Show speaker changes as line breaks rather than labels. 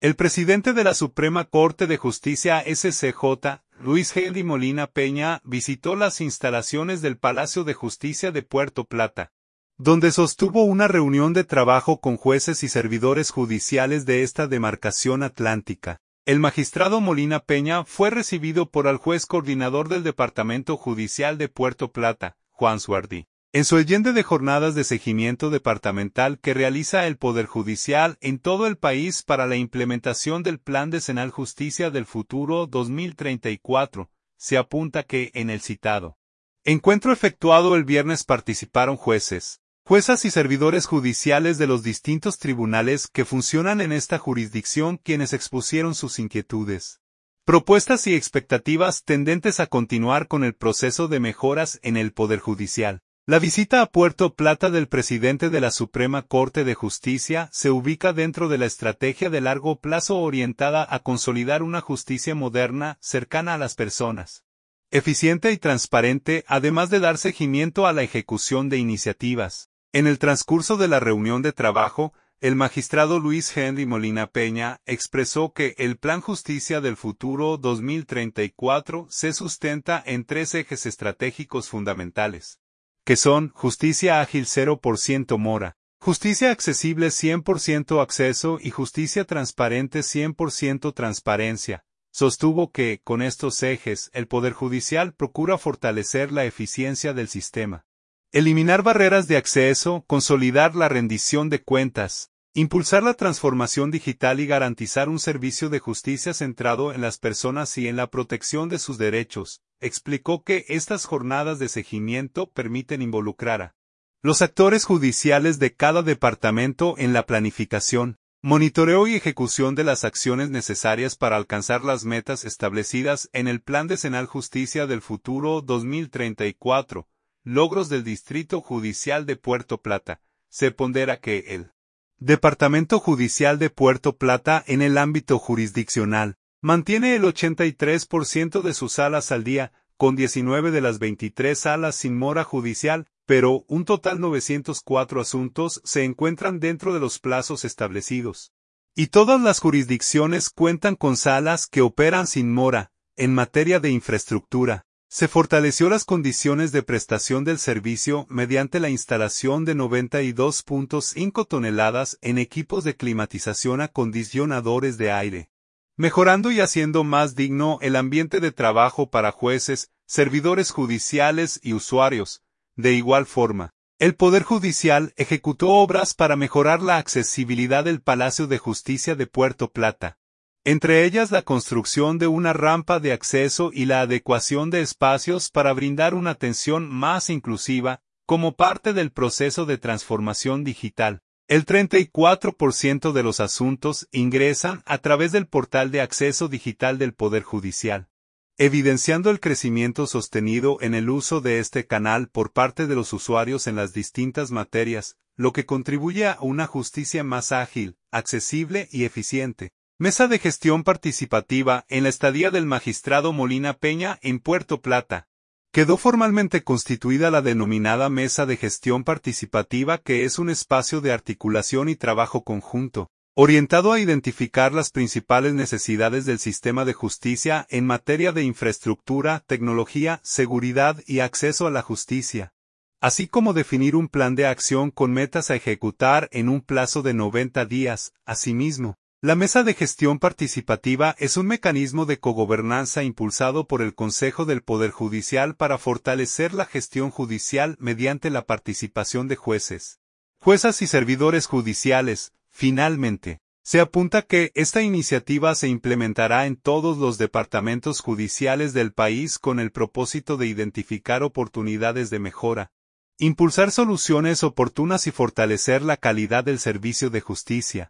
El presidente de la Suprema Corte de Justicia SCJ, Luis Henry Molina Peña, visitó las instalaciones del Palacio de Justicia de Puerto Plata, donde sostuvo una reunión de trabajo con jueces y servidores judiciales de esta demarcación atlántica. El magistrado Molina Peña fue recibido por el juez coordinador del Departamento Judicial de Puerto Plata, Juan Suardí, en su allende de jornadas de seguimiento departamental que realiza el Poder Judicial en todo el país para la implementación del Plan Decenal Justicia del Futuro 2034, se apunta que en el citado encuentro efectuado el viernes participaron jueces, juezas y servidores judiciales de los distintos tribunales que funcionan en esta jurisdicción quienes expusieron sus inquietudes, propuestas y expectativas tendentes a continuar con el proceso de mejoras en el Poder Judicial. La visita a Puerto Plata del presidente de la Suprema Corte de Justicia se ubica dentro de la estrategia de largo plazo orientada a consolidar una justicia moderna, cercana a las personas, eficiente y transparente, además de dar seguimiento a la ejecución de iniciativas. En el transcurso de la reunión de trabajo, el magistrado Luis Henry Molina Peña expresó que el Plan Justicia del Futuro 2034 se sustenta en 3 ejes estratégicos fundamentales, que son justicia ágil 0% mora, justicia accesible 100% acceso y justicia transparente 100% transparencia. Sostuvo que, con estos ejes, el Poder Judicial procura fortalecer la eficiencia del sistema, eliminar barreras de acceso, consolidar la rendición de cuentas, impulsar la transformación digital y garantizar un servicio de justicia centrado en las personas y en la protección de sus derechos. Explicó que estas jornadas de seguimiento permiten involucrar a los actores judiciales de cada departamento en la planificación, monitoreo y ejecución de las acciones necesarias para alcanzar las metas establecidas en el Plan Decenal Justicia del Futuro 2034, logros del Distrito Judicial de Puerto Plata. Se pondera que el Departamento Judicial de Puerto Plata en el ámbito jurisdiccional mantiene el 83% de sus salas al día, con 19 de las 23 salas sin mora judicial, pero un total 904 asuntos se encuentran dentro de los plazos establecidos. Y todas las jurisdicciones cuentan con salas que operan sin mora. En materia de infraestructura, se fortaleció las condiciones de prestación del servicio mediante la instalación de 92.5 toneladas en equipos de climatización acondicionadores de aire, mejorando y haciendo más digno el ambiente de trabajo para jueces, servidores judiciales y usuarios. De igual forma, el Poder Judicial ejecutó obras para mejorar la accesibilidad del Palacio de Justicia de Puerto Plata, entre ellas la construcción de una rampa de acceso y la adecuación de espacios para brindar una atención más inclusiva, como parte del proceso de transformación digital. El 34% de los asuntos ingresan a través del portal de acceso digital del Poder Judicial, evidenciando el crecimiento sostenido en el uso de este canal por parte de los usuarios en las distintas materias, lo que contribuye a una justicia más ágil, accesible y eficiente. Mesa de Gestión Participativa. En la estadía del magistrado Molina Peña en Puerto Plata, quedó formalmente constituida la denominada Mesa de Gestión Participativa, que es un espacio de articulación y trabajo conjunto, orientado a identificar las principales necesidades del sistema de justicia en materia de infraestructura, tecnología, seguridad y acceso a la justicia, así como definir un plan de acción con metas a ejecutar en un plazo de 90 días. Asimismo, la Mesa de Gestión Participativa es un mecanismo de cogobernanza impulsado por el Consejo del Poder Judicial para fortalecer la gestión judicial mediante la participación de jueces, juezas y servidores judiciales. Finalmente, se apunta que esta iniciativa se implementará en todos los departamentos judiciales del país con el propósito de identificar oportunidades de mejora, impulsar soluciones oportunas y fortalecer la calidad del servicio de justicia.